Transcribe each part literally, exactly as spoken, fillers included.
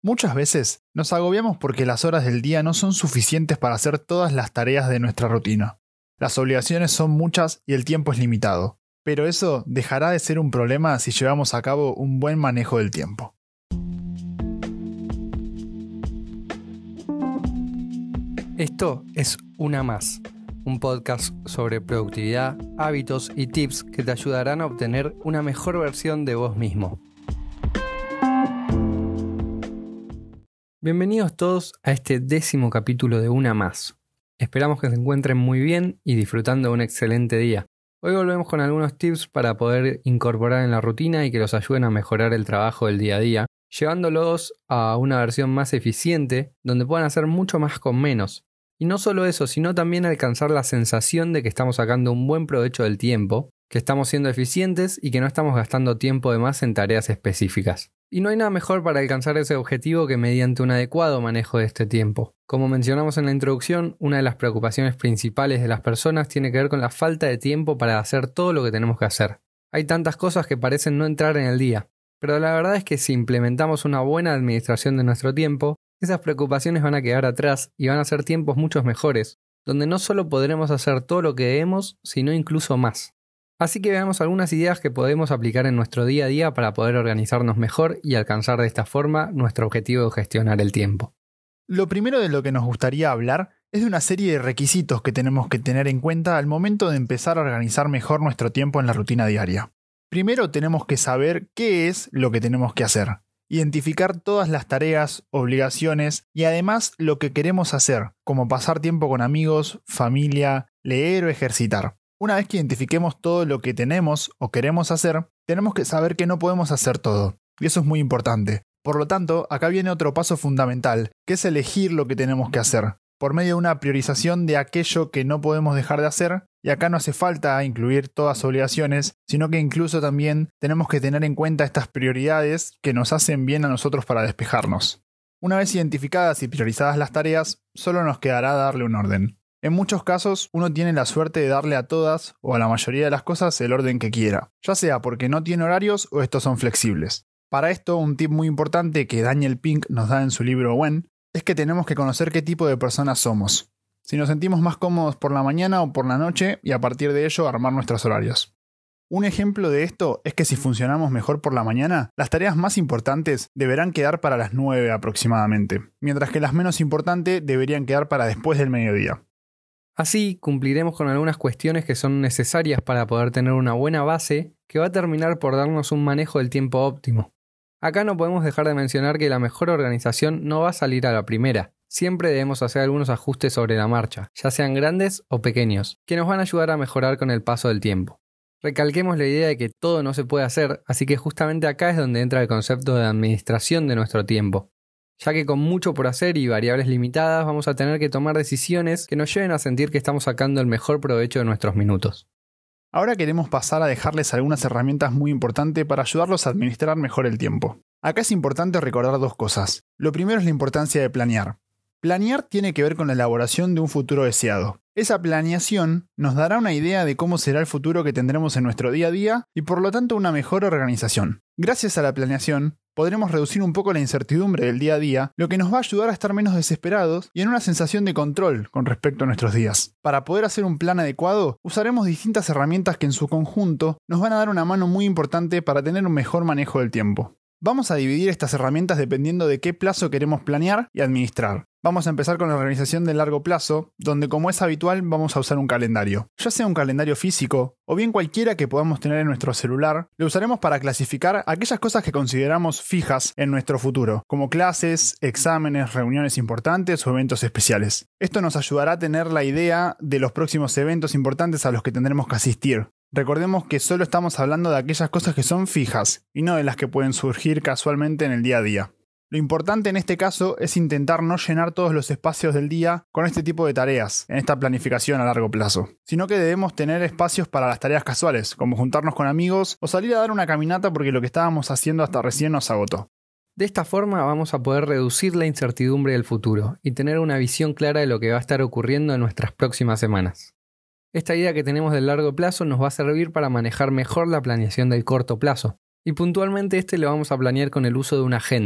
Muchas veces nos agobiamos porque las horas del día no son suficientes para hacer todas las tareas de nuestra rutina. Las obligaciones son muchas y el tiempo es limitado, pero eso dejará de ser un problema si llevamos a cabo un buen manejo del tiempo. Esto es Una Más, un podcast sobre productividad, hábitos y tips que te ayudarán a obtener una mejor versión de vos mismo. Bienvenidos todos a este décimo capítulo de Una Más. Esperamos que se encuentren muy bien y disfrutando de un excelente día. Hoy volvemos con algunos tips para poder incorporar en la rutina y que los ayuden a mejorar el trabajo del día a día, llevándolos a una versión más eficiente donde puedan hacer mucho más con menos. Y no solo eso, sino también alcanzar la sensación de que estamos sacando un buen provecho del tiempo, que estamos siendo eficientes y que no estamos gastando tiempo de más en tareas específicas. Y no hay nada mejor para alcanzar ese objetivo que mediante un adecuado manejo de este tiempo. Como mencionamos en la introducción, una de las preocupaciones principales de las personas tiene que ver con la falta de tiempo para hacer todo lo que tenemos que hacer. Hay tantas cosas que parecen no entrar en el día, pero la verdad es que si implementamos una buena administración de nuestro tiempo, esas preocupaciones van a quedar atrás y van a ser tiempos mucho mejores, donde no solo podremos hacer todo lo que debemos, sino incluso más. Así que veamos algunas ideas que podemos aplicar en nuestro día a día para poder organizarnos mejor y alcanzar de esta forma nuestro objetivo de gestionar el tiempo. Lo primero de lo que nos gustaría hablar es de una serie de requisitos que tenemos que tener en cuenta al momento de empezar a organizar mejor nuestro tiempo en la rutina diaria. Primero tenemos que saber qué es lo que tenemos que hacer, identificar todas las tareas, obligaciones y además lo que queremos hacer, como pasar tiempo con amigos, familia, leer o ejercitar. Una vez que identifiquemos todo lo que tenemos o queremos hacer, tenemos que saber que no podemos hacer todo, y eso es muy importante. Por lo tanto, acá viene otro paso fundamental, que es elegir lo que tenemos que hacer, por medio de una priorización de aquello que no podemos dejar de hacer, y acá no hace falta incluir todas las obligaciones, sino que incluso también tenemos que tener en cuenta estas prioridades que nos hacen bien a nosotros para despejarnos. Una vez identificadas y priorizadas las tareas, solo nos quedará darle un orden. En muchos casos, uno tiene la suerte de darle a todas o a la mayoría de las cosas el orden que quiera, ya sea porque no tiene horarios o estos son flexibles. Para esto, un tip muy importante que Daniel Pink nos da en su libro When es que tenemos que conocer qué tipo de personas somos. Si nos sentimos más cómodos por la mañana o por la noche y a partir de ello armar nuestros horarios. Un ejemplo de esto es que si funcionamos mejor por la mañana, las tareas más importantes deberán quedar para las nueve aproximadamente, mientras que las menos importantes deberían quedar para después del mediodía. Así, cumpliremos con algunas cuestiones que son necesarias para poder tener una buena base que va a terminar por darnos un manejo del tiempo óptimo. Acá no podemos dejar de mencionar que la mejor organización no va a salir a la primera. Siempre debemos hacer algunos ajustes sobre la marcha, ya sean grandes o pequeños, que nos van a ayudar a mejorar con el paso del tiempo. Recalquemos la idea de que todo no se puede hacer, así que justamente acá es donde entra el concepto de administración de nuestro tiempo, ya que con mucho por hacer y variables limitadas vamos a tener que tomar decisiones que nos lleven a sentir que estamos sacando el mejor provecho de nuestros minutos. Ahora queremos pasar a dejarles algunas herramientas muy importantes para ayudarlos a administrar mejor el tiempo. Acá es importante recordar dos cosas. Lo primero es la importancia de planear. Planear tiene que ver con la elaboración de un futuro deseado. Esa planeación nos dará una idea de cómo será el futuro que tendremos en nuestro día a día y por lo tanto una mejor organización. Gracias a la planeación, podremos reducir un poco la incertidumbre del día a día, lo que nos va a ayudar a estar menos desesperados y en una sensación de control con respecto a nuestros días. Para poder hacer un plan adecuado, usaremos distintas herramientas que en su conjunto nos van a dar una mano muy importante para tener un mejor manejo del tiempo. Vamos a dividir estas herramientas dependiendo de qué plazo queremos planear y administrar. Vamos a empezar con la organización de largo plazo, donde como es habitual vamos a usar un calendario. Ya sea un calendario físico o bien cualquiera que podamos tener en nuestro celular, lo usaremos para clasificar aquellas cosas que consideramos fijas en nuestro futuro, como clases, exámenes, reuniones importantes o eventos especiales. Esto nos ayudará a tener la idea de los próximos eventos importantes a los que tendremos que asistir. Recordemos que solo estamos hablando de aquellas cosas que son fijas y no de las que pueden surgir casualmente en el día a día. Lo importante en este caso es intentar no llenar todos los espacios del día con este tipo de tareas, en esta planificación a largo plazo, sino que debemos tener espacios para las tareas casuales, como juntarnos con amigos o salir a dar una caminata porque lo que estábamos haciendo hasta recién nos agotó. De esta forma vamos a poder reducir la incertidumbre del futuro y tener una visión clara de lo que va a estar ocurriendo en nuestras próximas semanas. Esta idea que tenemos del largo plazo nos va a servir para manejar mejor la planeación del corto plazo, y puntualmente este lo vamos a planear con el uso de una agenda.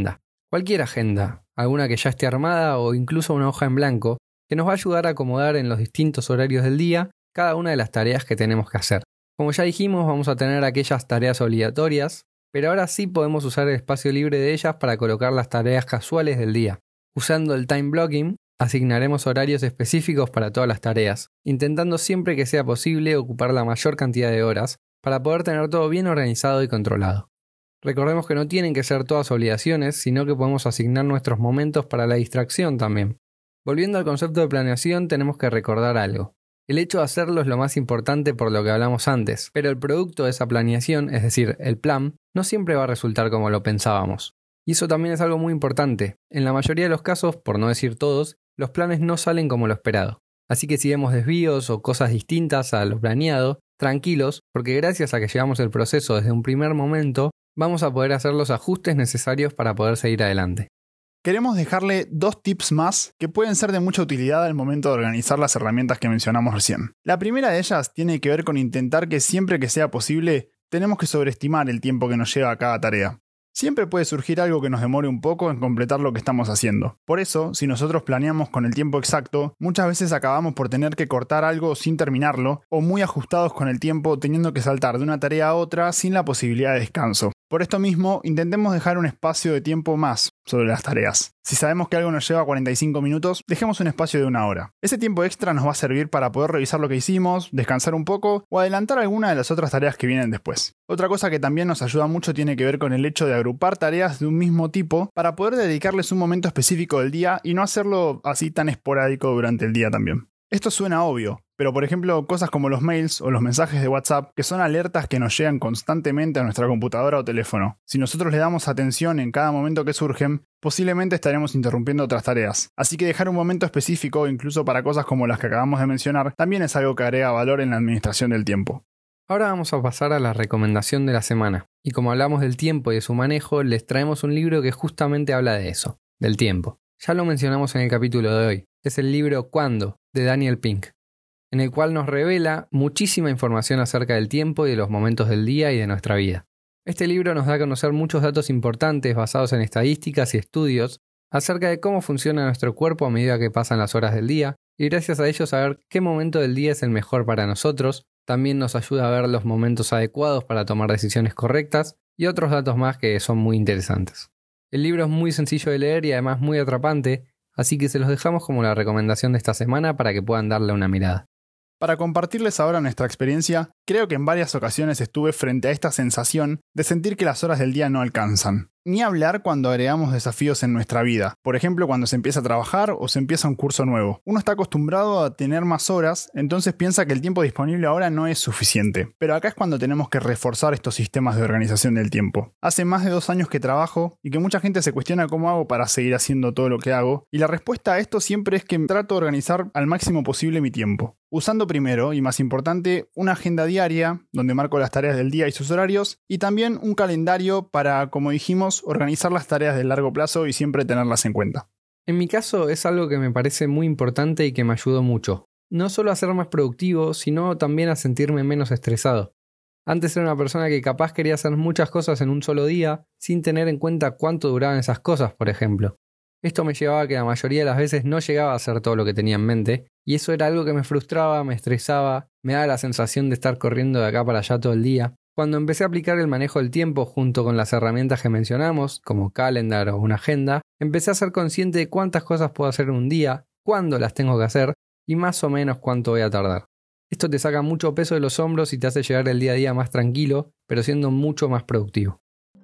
Cualquier agenda, alguna que ya esté armada o incluso una hoja en blanco, que nos va a ayudar a acomodar en los distintos horarios del día cada una de las tareas que tenemos que hacer. Como ya dijimos, vamos a tener aquellas tareas obligatorias, pero ahora sí podemos usar el espacio libre de ellas para colocar las tareas casuales del día. Usando el time blocking, asignaremos horarios específicos para todas las tareas, intentando siempre que sea posible ocupar la mayor cantidad de horas para poder tener todo bien organizado y controlado. Recordemos que no tienen que ser todas obligaciones, sino que podemos asignar nuestros momentos para la distracción también. Volviendo al concepto de planeación, tenemos que recordar algo. El hecho de hacerlo es lo más importante por lo que hablamos antes, pero el producto de esa planeación, es decir, el plan, no siempre va a resultar como lo pensábamos. Y eso también es algo muy importante. En la mayoría de los casos, por no decir todos, los planes no salen como lo esperado. Así que si vemos desvíos o cosas distintas a lo planeado, tranquilos, porque gracias a que llevamos el proceso desde un primer momento, vamos a poder hacer los ajustes necesarios para poder seguir adelante. Queremos dejarle dos tips más que pueden ser de mucha utilidad al momento de organizar las herramientas que mencionamos recién. La primera de ellas tiene que ver con intentar que siempre que sea posible, tenemos que sobreestimar el tiempo que nos lleva a cada tarea. Siempre puede surgir algo que nos demore un poco en completar lo que estamos haciendo. Por eso, si nosotros planeamos con el tiempo exacto, muchas veces acabamos por tener que cortar algo sin terminarlo, o muy ajustados con el tiempo teniendo que saltar de una tarea a otra sin la posibilidad de descanso. Por esto mismo, intentemos dejar un espacio de tiempo más sobre las tareas. Si sabemos que algo nos lleva cuarenta y cinco minutos, dejemos un espacio de una hora. Ese tiempo extra nos va a servir para poder revisar lo que hicimos, descansar un poco o adelantar alguna de las otras tareas que vienen después. Otra cosa que también nos ayuda mucho tiene que ver con el hecho de agrupar tareas de un mismo tipo para poder dedicarles un momento específico del día y no hacerlo así tan esporádico durante el día también. Esto suena obvio, pero por ejemplo cosas como los mails o los mensajes de WhatsApp, que son alertas que nos llegan constantemente a nuestra computadora o teléfono. Si nosotros le damos atención en cada momento que surgen, posiblemente estaremos interrumpiendo otras tareas. Así que dejar un momento específico, incluso para cosas como las que acabamos de mencionar, también es algo que agrega valor en la administración del tiempo. Ahora vamos a pasar a la recomendación de la semana. Y como hablamos del tiempo y de su manejo, les traemos un libro que justamente habla de eso, del tiempo. Ya lo mencionamos en el capítulo de hoy. Es el libro ¿Cuándo?, de Daniel Pink, en el cual nos revela muchísima información acerca del tiempo y de los momentos del día y de nuestra vida. Este libro nos da a conocer muchos datos importantes basados en estadísticas y estudios acerca de cómo funciona nuestro cuerpo a medida que pasan las horas del día, y gracias a ello saber qué momento del día es el mejor para nosotros. También nos ayuda a ver los momentos adecuados para tomar decisiones correctas y otros datos más que son muy interesantes. El libro es muy sencillo de leer y además muy atrapante, así que se los dejamos como la recomendación de esta semana para que puedan darle una mirada. Para compartirles ahora nuestra experiencia, creo que en varias ocasiones estuve frente a esta sensación de sentir que las horas del día no alcanzan. Ni hablar cuando agregamos desafíos en nuestra vida, por ejemplo cuando se empieza a trabajar o se empieza un curso nuevo. Uno está acostumbrado a tener más horas, entonces piensa que el tiempo disponible ahora no es suficiente. Pero acá es cuando tenemos que reforzar estos sistemas de organización del tiempo. Hace más de dos años que trabajo y que mucha gente se cuestiona cómo hago para seguir haciendo todo lo que hago, y la respuesta a esto siempre es que trato de organizar al máximo posible mi tiempo. Usando primero, y más importante, una agenda diaria, donde marco las tareas del día y sus horarios, y también un calendario para, como dijimos, organizar las tareas de largo plazo y siempre tenerlas en cuenta. En mi caso es algo que me parece muy importante y que me ayudó mucho. No solo a ser más productivo, sino también a sentirme menos estresado. Antes era una persona que capaz quería hacer muchas cosas en un solo día, sin tener en cuenta cuánto duraban esas cosas, por ejemplo. Esto me llevaba a que la mayoría de las veces no llegaba a hacer todo lo que tenía en mente, y eso era algo que me frustraba, me estresaba, me daba la sensación de estar corriendo de acá para allá todo el día. Cuando empecé a aplicar el manejo del tiempo junto con las herramientas que mencionamos, como Calendar o una agenda, empecé a ser consciente de cuántas cosas puedo hacer en un día, cuándo las tengo que hacer y más o menos cuánto voy a tardar. Esto te saca mucho peso de los hombros y te hace llegar el día a día más tranquilo, pero siendo mucho más productivo.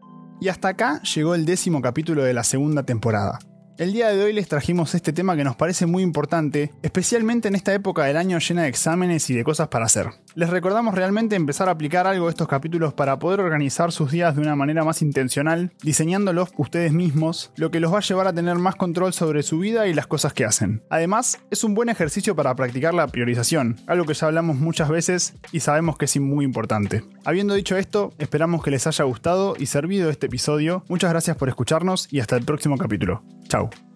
Y hasta acá llegó el décimo capítulo de la segunda temporada. El día de hoy les trajimos este tema que nos parece muy importante, especialmente en esta época del año llena de exámenes y de cosas para hacer. Les recordamos realmente empezar a aplicar algo de estos capítulos para poder organizar sus días de una manera más intencional, diseñándolos ustedes mismos, lo que los va a llevar a tener más control sobre su vida y las cosas que hacen. Además, es un buen ejercicio para practicar la priorización, algo que ya hablamos muchas veces y sabemos que es muy importante. Habiendo dicho esto, esperamos que les haya gustado y servido este episodio. Muchas gracias por escucharnos y hasta el próximo capítulo. Chau.